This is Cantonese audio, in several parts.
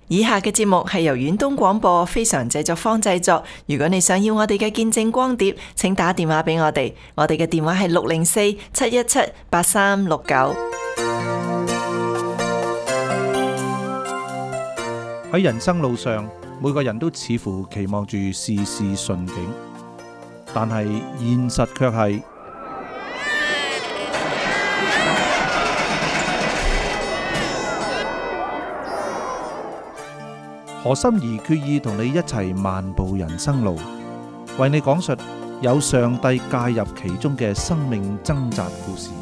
以下嘅節目係由遠東廣播非常製作坊製作。如果你想要我哋嘅見證光碟，請打電話俾我哋。我哋嘅電話係604-717-8369。 喺人生路上，每個人都似乎期望住事事順境，但係現實卻係何心怡決意同你一齊漫步人生路，為你講述有上帝介入其中嘅生命掙扎故事。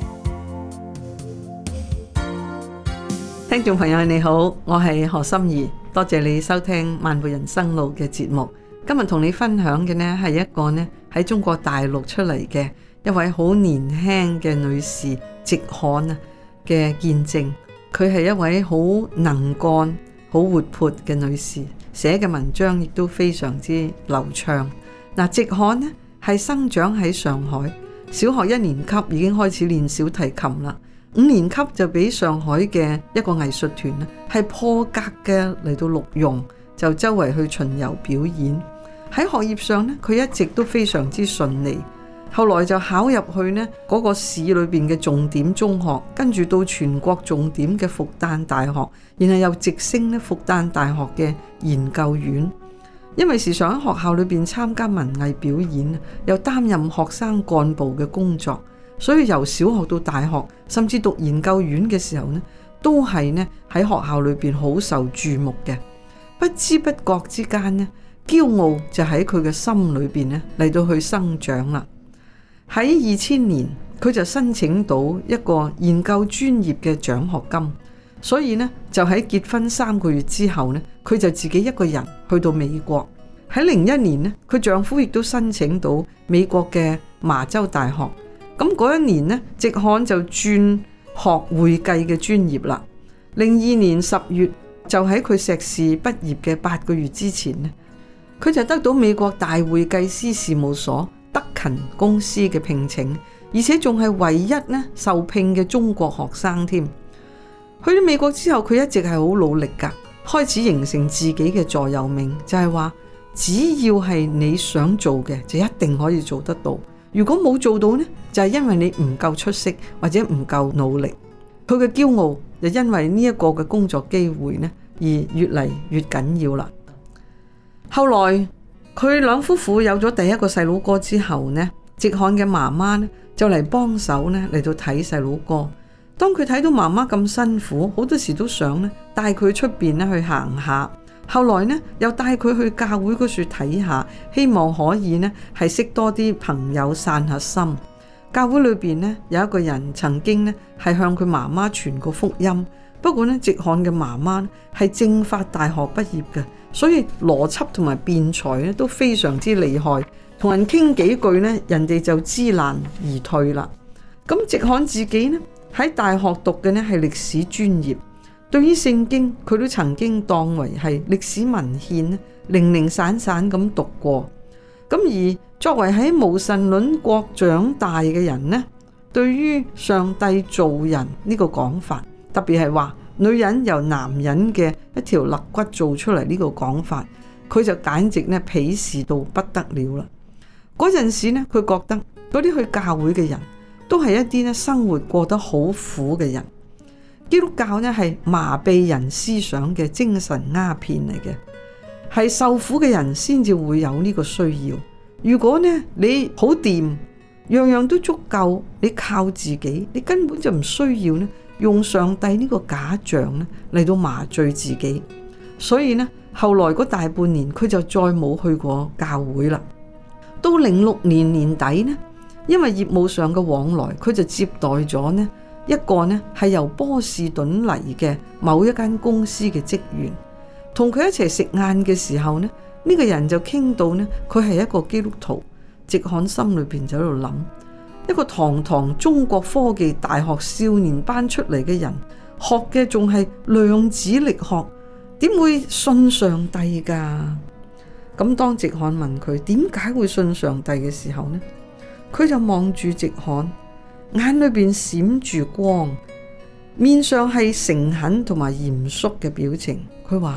聽眾朋友你好，我係何心怡，多謝你收聽漫步人生路嘅節目。今日同你分享嘅呢係一個呢喺中國大陸出嚟嘅一位好年輕嘅女士直罕啊嘅見證。佢係一位好能幹好活潑嘅女士，寫嘅文章亦都非常之流暢。嗱，直罕呢係生長喺上海，小學1年級已經開始練小提琴啦。5年級就俾上海嘅一個藝術團呢係破格嘅嚟到錄用，就周圍去巡遊表演。喺學業上呢，佢一直都非常之順利。後來就考入去呢嗰個市裏邊嘅重點中學，跟住到全國重點嘅復旦大學，然後又直升呢復旦大學嘅研究院。因為時常喺學校裏邊參加文藝表演，又擔任學生幹部嘅工作，所以由小學到大學，甚至讀研究院嘅時候呢，都係呢喺學校裏邊好受注目嘅。不知不覺之間呢，驕傲就喺佢嘅心裏邊呢嚟到去生長啦。喺2000年，佢就申請到一個研究專業嘅獎學金，所以呢就喺結婚3個月之後呢，佢就自己一個人去到美國。喺01年呢，佢丈夫亦都申請到美國嘅麻州大學。咁嗰一年呢，直罕就轉學會計嘅專業啦。02年10月，就喺佢碩士畢業嘅8個月之前呢，佢就得到美國大會計師事務所德勤公司嘅聘請，而且仲係唯一呢受聘嘅中國學生添。去到美國之後，佢一直係好努力噶，開始形成自己嘅座右銘，就係話只要係你想做嘅，就一定可以做得到。如果冇做到呢，就係因為你唔夠出色或者唔夠努力。佢嘅驕傲就因為呢一個嘅工作機會呢而越嚟越緊要啦。後來佢兩夫婦有咗第一個細佬哥之後呢，直罕嘅媽媽呢就嚟幫手呢嚟到睇細佬哥。當佢睇到媽媽咁辛苦，好多時都想呢帶佢出邊呢去行下。後來呢又帶佢去教會嗰處睇下，希望可以呢係識多啲朋友散下心。教會裏邊呢有一個人曾經呢係向佢媽媽傳過福音，不過呢直罕嘅媽媽係政法大學畢業嘅，所以邏輯同埋辯才呢都非常之厲害，同人傾幾句呢，人哋就知難而退啦。咁直罕自己呢喺大學讀嘅呢係歷史專業，對於聖經佢都曾經當為係歷史文獻呢零零散散咁讀過。咁而作為喺無神論國長大嘅人呢，對於上帝造人呢個講法，特別係話女人由男人嘅一條肋骨做出嚟呢個講法，佢就簡直呢鄙視到不得了啦。嗰陣時呢，佢覺得嗰啲去教會嘅人都係一啲呢生活過得好苦嘅人。基督教呢係麻痹人思想嘅精神鴉片嚟嘅，係受苦嘅人先至會有呢個需要。如果呢你好掂，樣樣都足夠，你靠自己，你根本就唔需要呢用上帝呢個假象呢嚟到麻醉自己。所以呢後來嗰大半年佢就再冇去過教會啦。到06年年底呢，因為業務上嘅往來，佢就接待咗呢一個呢係由波士頓嚟嘅某一間公司嘅職員，同佢一齊食晏嘅時候呢，呢個人就傾到呢佢係一個基督徒。直罕心裏邊就喺度諗，一個堂堂中國科技大學少年班出嚟嘅人，學嘅仲係量子力學，點會信上帝噶？咁當直罕問佢點解會信上帝嘅時候呢，佢就望住直罕，眼裏邊閃住光，面上係誠懇同埋嚴肅嘅表情。佢話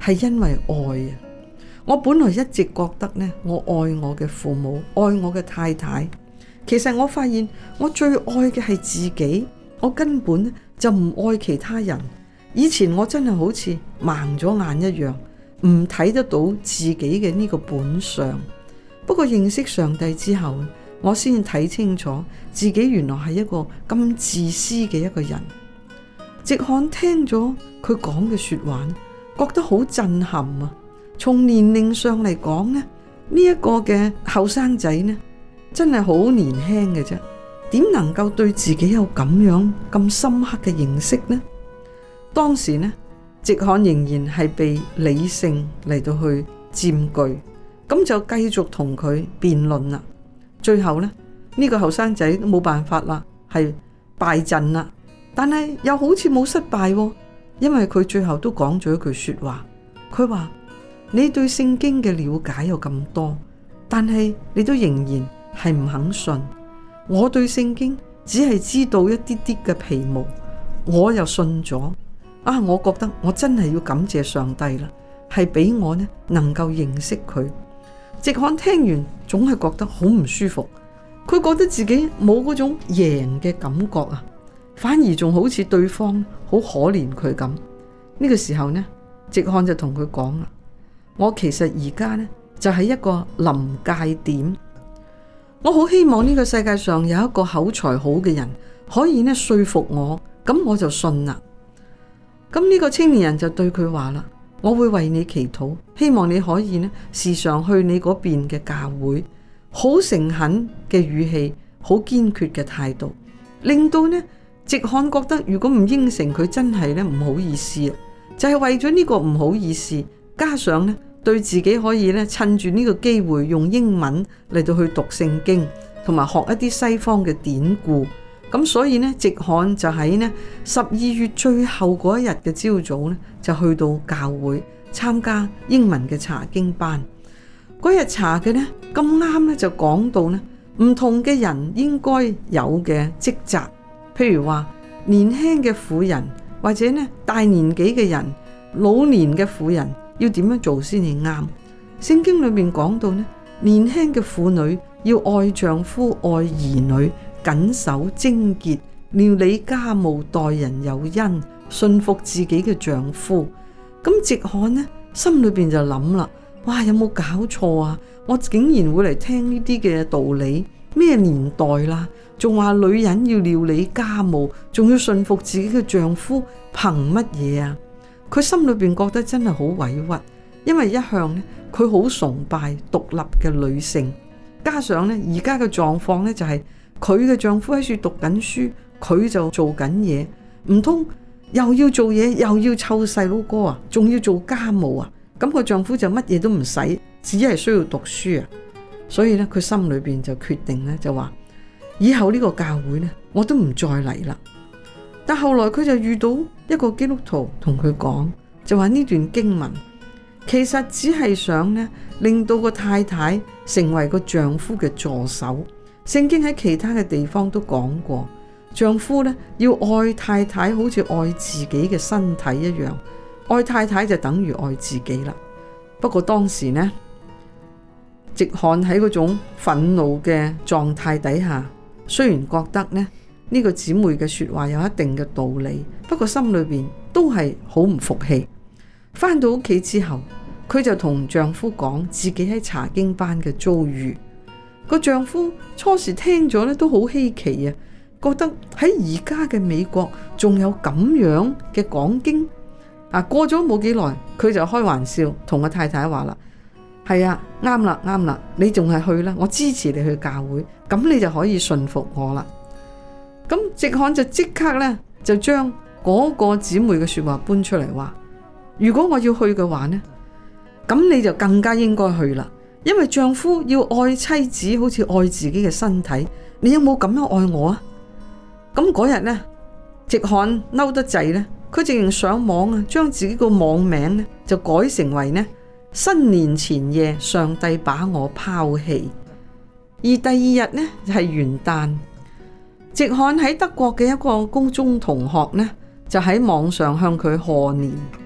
係因為愛啊！我本來一直覺得呢，我愛我嘅父母，愛我嘅太太。其實我發現我最愛嘅係自己，我根本就唔愛其他人。以前我真係好似盲咗眼一樣，唔睇得到自己嘅呢個本相。不過認識上帝之後，我先睇清楚自己原來係一個咁自私嘅一個人。直翰聽咗佢講嘅說話，覺得好震撼啊！從年齡上嚟講呢，呢一個嘅後生仔呢，真係好年輕嘅啫，點能夠對自己有咁樣咁深刻嘅認識呢？當時呢，直翰仍然係被理性嚟到去佔據，咁就繼續同佢辯論啦。最後呢，呢個後生仔都冇辦法啦，係敗陣啦。但係又好似冇失敗喎，因為佢最後都講咗一句說話，佢話：你對聖經嘅了解有咁多，但係你都仍然係唔肯信。我對聖經只係知道一啲啲嘅皮毛，我又信咗。我覺得我真係要感謝上帝啦，係俾我呢能夠認識佢。直翰聽完總係覺得好唔舒服，佢覺得自己冇嗰種贏嘅感覺啊，反而仲好似對方好可憐佢咁。呢個時候呢，直翰就同佢講啦：我其實而家呢就係一個臨界點，我好希望呢個世界上有一個口才好嘅人可以呢說服我，咁我就信啦。咁呢個青年人就對佢話啦：我會為你祈禱，希望你可以呢時常去你嗰邊嘅教會。好誠懇嘅語氣，好堅決嘅態度，令到呢直翰覺得如果唔應承佢，真係呢唔好意思啊！就係為咗呢個唔好意思，加上呢對自己可以呢趁住呢個機會用英文嚟到去讀聖經，同埋學一啲西方嘅典故。咁所以呢，直翰就喺呢12月最後嗰一日嘅朝早呢，就去到教會參加英文嘅查經班。嗰日查嘅呢，咁啱呢就講到呢唔同嘅人應該有嘅職責，譬如話年輕嘅婦人，或者呢大年紀嘅人，老年嘅婦人要點樣做先至啱。聖經裏面講到呢，年輕嘅婦女要愛丈夫、愛兒女，謹守貞潔，料理家務，待人有恩，順服自己嘅丈夫。咁直翰呢心裏邊就諗啦：哇，有冇搞錯啊？我竟然會嚟聽呢啲嘅道理？咩年代啦？仲話女人要料理家務，仲要順服自己嘅丈夫，憑乜嘢啊？佢心裏邊覺得真係好委屈，因為一向呢佢好崇拜獨立嘅女性，加上呢而家嘅狀況呢就係佢嘅丈夫喺處讀緊書，佢就做緊嘢，唔通又要做嘢又要湊細佬哥啊，仲要做家務啊？咁個丈夫就乜嘢都唔使，只係需要讀書啊。所以咧，佢心裏邊就決定咧，就話以後呢個教會咧，我都唔再嚟啦。但後來佢就遇到一個基督徒同佢講，就話呢段經文其實只係想咧令到個太太成為個丈夫嘅助手。聖經喺其他嘅地方都講過，丈夫咧要愛太太好似愛自己嘅身體一樣，愛太太就等於愛自己啦。不過當時呢，直翰喺嗰種憤怒嘅狀態底下，雖然覺得呢個姊妹嘅說話有一定嘅道理，不過心裏邊都係好唔服氣。返到屋企之後，佢就同丈夫講自己喺查經班嘅遭遇。個丈夫初時聽咗咧都好稀奇啊，覺得喺而家嘅美國仲有咁樣嘅講經啊。過咗冇幾耐，佢就開玩笑同個太太話啦：係啊，啱啦啱啦，你仲係去啦，我支持你去教會，咁你就可以順服我啦。咁直翰就即刻咧就將嗰個姊妹嘅說話搬出嚟，話如果我要去嘅話呢，咁你就更加應該去啦，因為丈夫要愛妻子好似愛自己嘅身體，你有冇咁樣愛我啊？咁嗰日呢，直翰嬲得滯呢，佢竟然上網啊，將自己個網名呢就改成為呢新年前夜上帝把我拋棄。而第二日呢係元旦，直翰喺德國嘅一個高中同學呢就喺網上向佢賀年。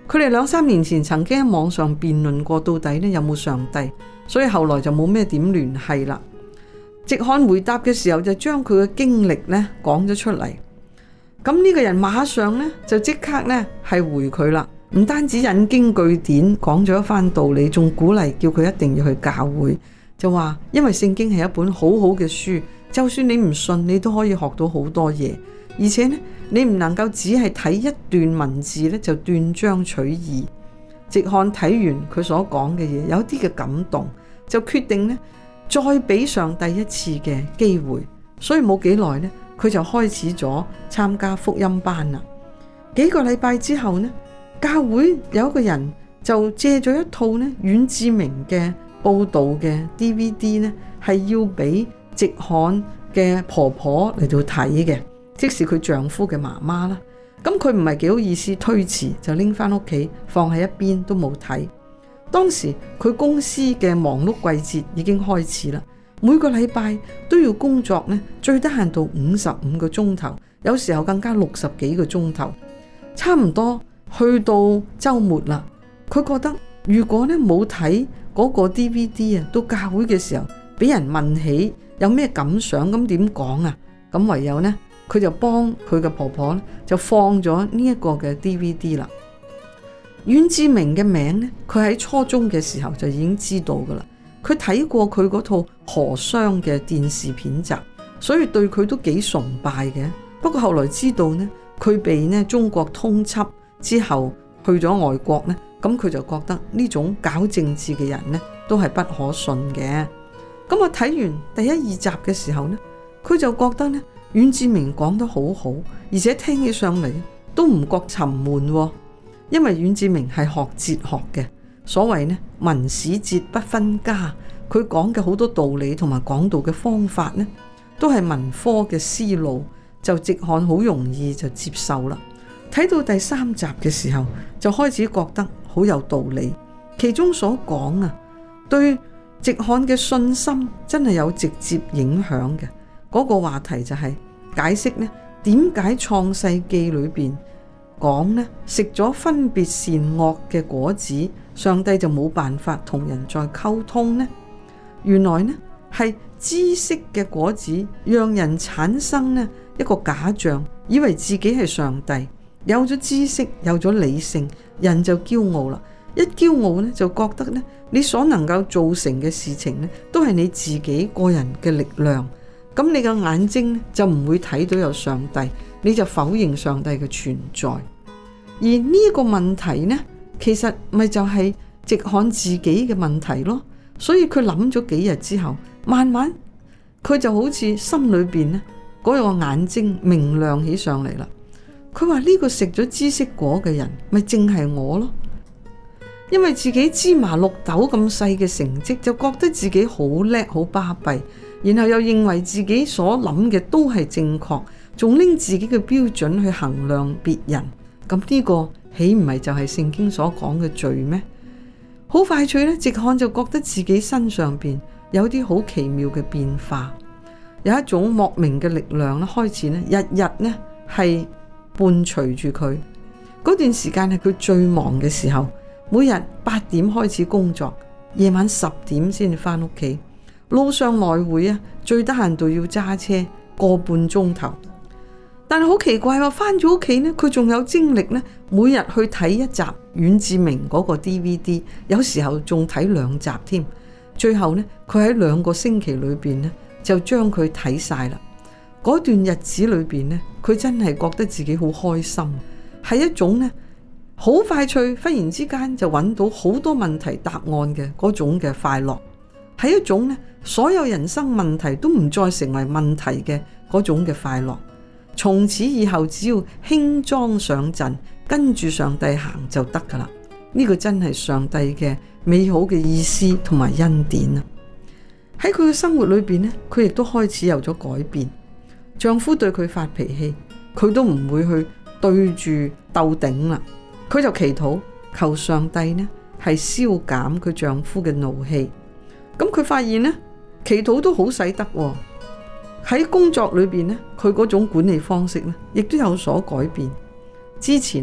佢哋2-3年前曾經喺網上辯論過到底呢有冇上帝，所以後來就冇咩點聯繫啦。直翰回答嘅時候就將佢嘅經歷呢講咗出嚟。咁呢個人馬上呢就即刻呢係回佢啦，唔單止引經據典講咗一番道理，仲鼓勵叫佢一定要去教會，就話因為聖經係一本好好嘅書，就算你唔信你都可以學到好多嘢，而且呢你唔能夠只係睇一段文字呢就斷章取義。直翰睇完佢所講嘅嘢，有啲嘅感動，就決定呢再俾上帝一次嘅機會，所以冇幾耐呢佢就開始咗參加福音班啦。幾個禮拜之後呢，教會有一個人就借咗一套呢阮志明嘅報道嘅 DVD 呢，係要俾直翰嘅婆婆嚟到睇嘅，即是佢丈夫嘅媽媽啦。咁佢唔係幾好意思推辭，就拎翻屋企放喺一邊都冇睇。當時佢公司嘅忙碌季節已經開始啦，每個禮拜都要工作呢，最得閒到55個鐘頭，有時候更加60幾個鐘頭，差唔多去到周末啦。佢覺得如果呢冇睇嗰個 DVD 啊，到教會嘅時候俾人問起有咩感想，咁點講啊？咁唯有呢，佢就幫佢嘅婆婆呢就放咗呢一個嘅 DVD 啦。阮志明嘅名呢，佢喺初中嘅時候就已經知道噶啦。佢睇過佢嗰套何雙嘅電視片集，所以對佢都幾崇拜嘅。不過後來知道呢，佢被呢中國通緝之後去咗外國呢，咁佢就覺得呢種搞政治嘅人呢都係不可信嘅。咁我睇完第1、2集嘅時候呢，佢就覺得呢阮志明講得好好，而且聽起上嚟都唔覺沉悶喎。因為阮志明係學哲學嘅，所謂呢文史哲不分家，佢講嘅好多道理同埋講道嘅方法呢，都係文科嘅思路，就直翰好容易就接受啦。睇到第3集嘅時候，就開始覺得好有道理，其中所講啊，對直翰嘅信心真係有直接影響嘅。嗰個話題就係解釋呢點解創世記裏邊講呢食咗分別善惡嘅果子，上帝就冇辦法同人再溝通呢？原來呢係知識嘅果子讓人產生呢一個假象，以為自己係上帝。有咗知識，有咗理性，人就驕傲啦。一驕傲呢，就覺得呢你所能夠做成嘅事情呢都係你自己個人嘅力量。咁你嘅眼睛呢就唔會睇到有上帝，你就否認上帝嘅存在。而呢個問題呢，其實咪就係直翰自己嘅問題咯。所以佢諗咗幾日之後，慢慢佢就好似心裏邊呢嗰個眼睛明亮起上嚟啦。佢話呢個食咗知識果嘅人咪正係我咯，因為自己芝麻綠豆咁細嘅成績，就覺得自己好叻好巴閉，然後又認為自己所諗嘅都係正確，仲拎自己嘅標準去衡量別人。咁呢個豈唔係就係聖經所講嘅罪咩？好快脆呢，直翰就覺得自己身上邊有啲好奇妙嘅變化，有一種莫名嘅力量咧，開始呢日日呢係伴隨住佢。嗰段時間係佢最忙嘅時候，每日8點開始工作，夜晚10點先翻屋企，路上來回啊，最得閒到要揸車個半鐘頭。但係好奇怪喎，翻咗屋企呢，佢仲有精力呢，每日去睇一集阮志明嗰個 DVD， 有時候仲睇2集添。最後呢，佢喺2個星期裏邊呢，就將佢睇晒啦。嗰段日子裏邊呢，佢真係覺得自己好開心，係一種呢好快脆，忽然之間就揾到好多問題答案嘅嗰種嘅快樂，係一種呢所有人生問題都唔再成為問題嘅嗰種嘅快樂。從此以後，只要輕裝上陣，跟住上帝行就得噶啦。呢個真係上帝嘅美好嘅意思同埋恩典啊！喺佢嘅生活裏邊呢，佢亦都開始有咗改變。丈夫對佢發脾氣，佢都唔會去對住鬥頂啦。佢就祈禱求上帝呢係消減佢丈夫嘅怒氣。咁佢發現呢，祈禱都好使得喎。喺工作裏邊呢，佢嗰種管理方式呢，亦都有所改變。之前呢，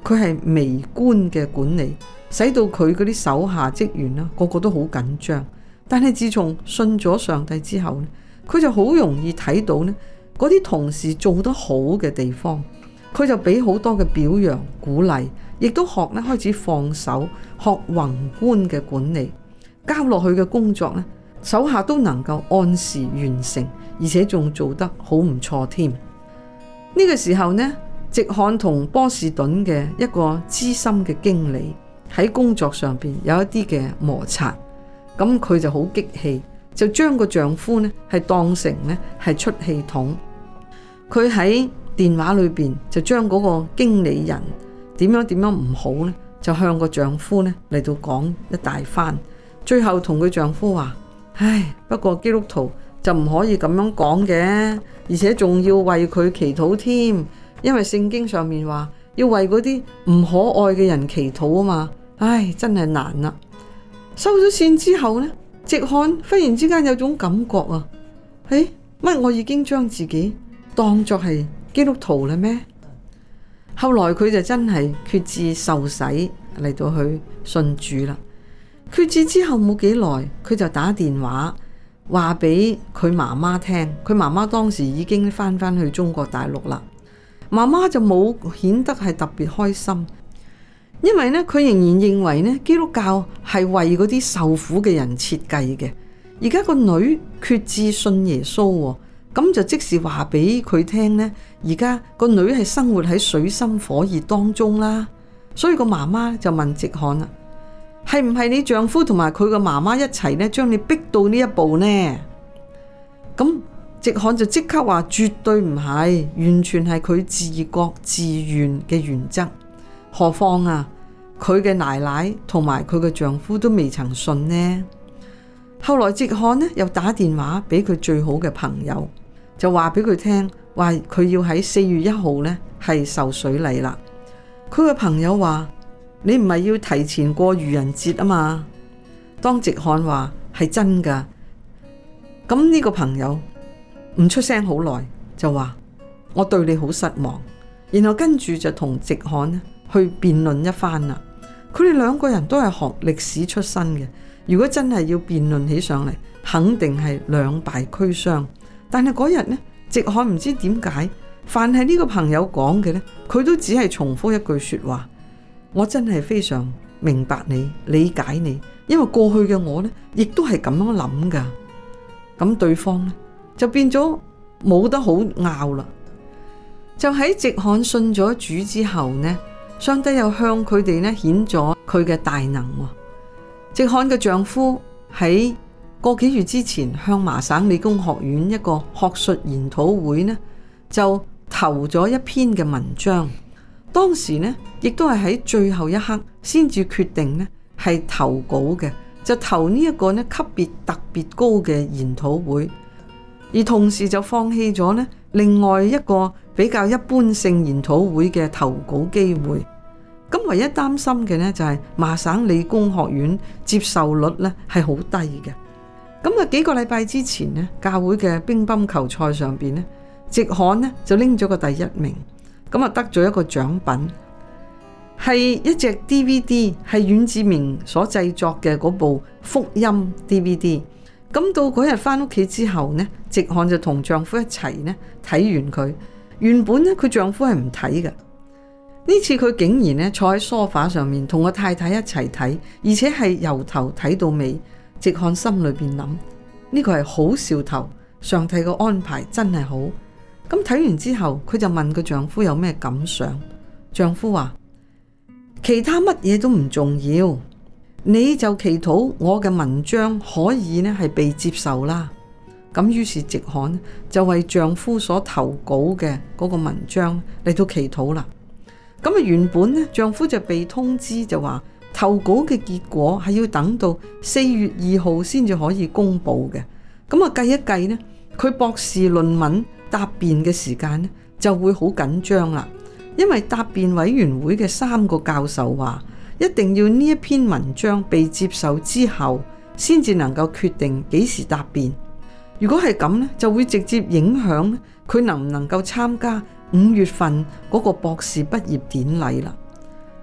佢係微觀嘅管理，使到佢嗰啲手下職員啦，個個都好緊張。但係自從信咗上帝之後咧，佢就好容易睇到咧嗰啲同事做得好嘅地方，佢就俾好多嘅表揚鼓勵，亦都學咧開始放手，學宏觀嘅管理，交落去嘅工作咧，手下都能夠按時完成，而且仲做得好唔錯添。呢個時候呢，直翰同波士頓嘅一個資深嘅經理喺工作上邊有一啲嘅摩擦，咁佢就好激氣，就將個丈夫呢係當成呢係出氣筒。佢喺電話裏邊就將嗰個經理人點樣唔好呢，就向個丈夫呢嚟到講一大番，最後同佢丈夫話：唉，不過基督徒就唔可以咁樣講嘅，而且仲要為佢祈禱添，因為聖經上面話要為嗰啲唔可愛嘅人祈禱啊嘛。唉，真係難啦。收咗線之後呢，直翰忽然之間有種感覺啊，乜我已經將自己當作係基督徒啦咩？後來佢就真係決志受洗嚟到去信主啦。決志之後冇幾耐，佢就打電話話俾佢媽媽聽，佢媽媽當時已經翻去中國大陸啦。媽媽就冇顯得係特別開心，因為呢，佢仍然認為呢，基督教係為嗰啲受苦嘅人設計嘅。而家個女決志信耶穌，咁就即時話俾佢聽呢，而家個女係生活喺水深火熱當中啦。所以個媽媽就問直翰啦：係唔係你丈夫同埋佢個媽媽一齊呢，將你逼到呢一步呢？咁直翰就即刻話絕對唔係，完全係佢自覺自願嘅原則。何況啊，佢嘅奶奶同埋佢嘅丈夫都未曾信呢。後來直翰呢又打電話俾佢最好嘅朋友，就話俾佢聽，話佢要喺4月1號呢係受水禮啦。佢嘅朋友話：你唔係要提前過愚人節啊嘛？當直翰話係真噶，咁呢個朋友唔出聲好耐，就話我對你好失望。然後跟住就同直翰呢去辯論一番啦。佢哋兩個人都係學歷史出身嘅，如果真係要辯論起上嚟，肯定係兩敗俱傷。但係嗰日呢，直翰唔知點解，凡係呢個朋友講嘅呢，佢都只係重複一句說話：我真係非常明白你，理解你，因為過去嘅我呢，亦都係咁樣諗噶。咁對方呢，就變咗冇得好拗啦。就喺直翰信咗主之後呢，上帝又向佢哋呢顯咗佢嘅大能。直翰嘅丈夫喺個幾月之前向麻省理工學院一個學術研討會呢，就投咗一篇嘅文章。當時呢，亦都係喺最後一刻先至決定呢係投稿嘅，就投呢一個呢級別特別高嘅研討會，而同時就放棄咗呢另外一個比較一般性研討會嘅投稿機會。咁唯一擔心嘅呢，就係麻省理工學院接受率呢係好低嘅。咁啊幾個禮拜之前呢，教會嘅乒乓球賽上邊呢，直翰呢就拎咗個第一名，咁啊得咗一個獎品，係一隻 DVD， 係阮志明所製作嘅嗰部福音 DVD。咁到嗰日翻屋企之後呢，直翰就同丈夫一齊呢睇完佢。原本呢佢丈夫係唔睇嘅，呢次佢竟然呢坐喺梳化上面同我太太一齊睇，而且係由頭睇到尾。直翰心裏邊諗，呢個係好兆頭，上帝嘅安排真係好。咁睇完之後，佢就問個丈夫有咩感想。丈夫話：其他乜嘢都唔重要，你就祈禱我嘅文章可以呢係被接受啦。咁於是直翰就為丈夫所投稿嘅嗰個文章嚟到祈禱啦。咁啊原本呢，丈夫就被通知就話投稿嘅結果係要等到4月2號先至可以公布嘅。咁啊計一計呢，佢博士論文答辯嘅時間呢就會好緊張啦。因為答辯委員會嘅3個教授話，一定要呢一篇文章被接受之後，先至能夠決定幾時答辯。如果係咁呢，就會直接影響佢能唔能夠參加5月份嗰個博士畢業典禮啦。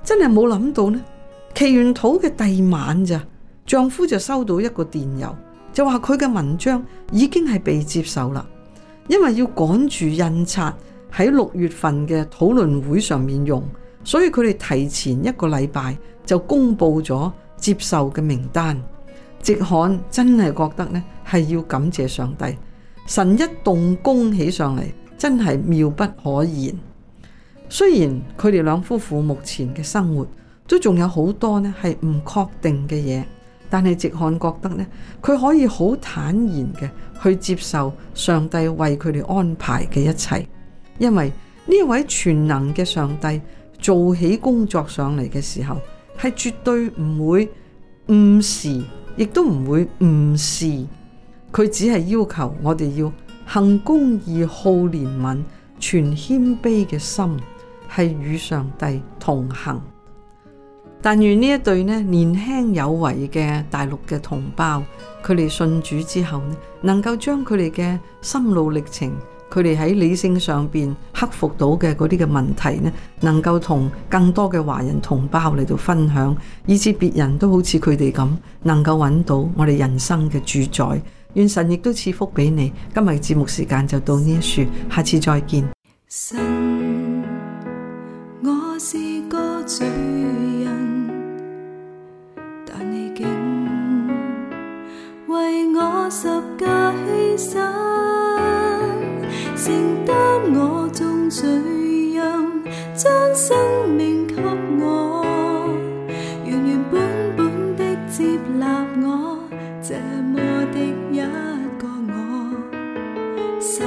真係冇諗到呢，祈完禱嘅第二晚咋，丈夫就收到一個電郵，就話佢嘅文章已經係被接受啦，因為要趕住印刷喺6月份嘅討論會上面用，所以佢哋提前1個禮拜就公布咗接受嘅名單。直翰真係覺得呢係要感謝上帝，神一動工起上嚟真係妙不可言。雖然佢哋兩夫婦目前嘅生活都仲有好多呢係唔確定嘅嘢，但係直翰覺得呢，佢可以好坦然嘅去接受上帝為佢哋安排嘅一切，因為呢一位全能嘅上帝做起工作上嚟嘅時候，係絕對唔會誤時，亦都唔會誤事。佢只係要求我哋要行公義、好憐憫、存謙卑嘅心，係與上帝同行。但願呢一對年輕有為嘅大陸嘅同胞，佢哋信主之後能夠將佢哋嘅心路歷程，佢哋喺理性上邊克服到嘅嗰啲嘅問題能夠同更多嘅華人同胞嚟到分享，以致別人都好似佢哋咁，能夠揾到我哋人生嘅主宰。願神亦都賜福俾你。今日嘅節目時間就到呢一處，下次再見。 神，我是個罪人，但你竟為我十架犧牲，承擔我眾罪任，將生命給我，原原本本的接納我，這麼的一個我。神，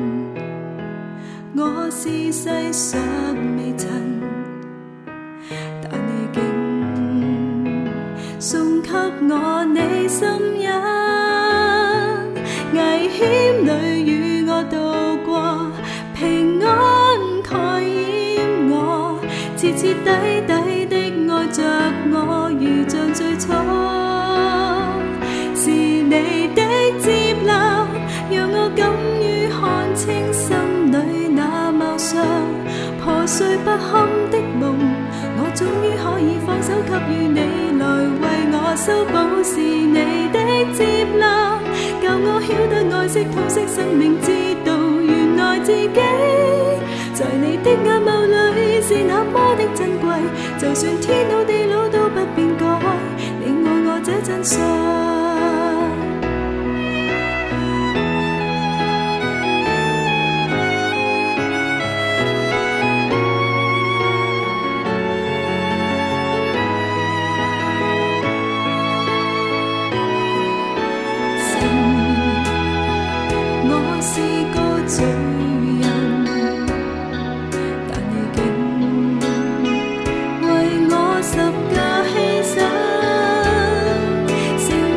我是世上微塵，但你竟送給我你心恩，危險裏與我渡過，平安蓋掩我，徹徹底底的愛着我，如像最初。是你的接納，讓我敢於看清心裏那貌相，破碎不堪的夢，我終於可以放手給予你來為我修補。是你的接納，教我曉得愛惜痛惜生命之道，原來自己在你的眼眸裏是那麼的珍貴，就算天老地老都不變改，你愛我這真相。罪人，但你竟為我十架犧牲，承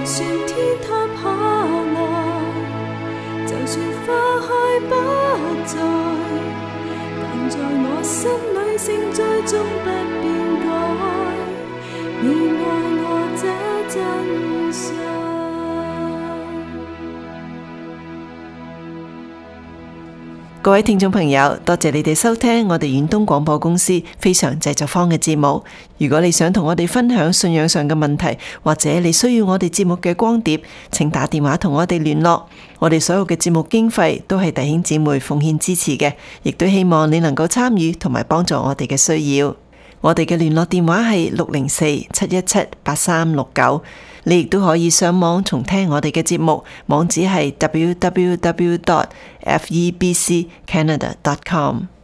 算天塌下來，就算花開不再，但在我心裏盛載終不變改，你愛我這真相。 各位聽眾朋友，多謝你哋收聽我哋遠東廣播公司非常製作坊嘅節目。如果你想同我哋分享信仰上嘅問題，或者你需要我哋節目嘅光碟，請打電話同我哋聯絡。我哋所有嘅節目經費都係弟兄姊妹奉獻支持嘅，亦都希望你能夠參與同埋幫助我哋嘅需要。我哋嘅聯絡電話係604-717-8369。你亦都可以上網重聽我哋嘅節目，網址係www.febccanada.com。